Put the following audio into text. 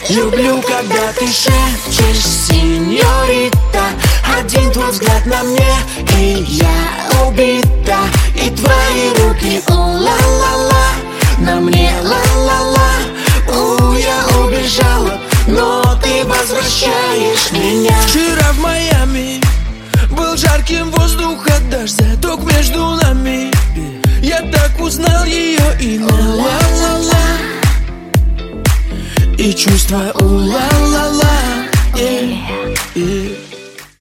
Люблю, когда ты шепчешь, сеньорита. Один твой взгляд на мне, и я убита. И твои руки, у-ла-ла-ла, на мне ла-ла-ла. Я убежала, но ты возвращаешь меня. Вчера в Майами был жарким воздух от дождя, ток между нами. Я так узнал ее и ла-ла-ла-ла. И чувства у-ла-ла-ла.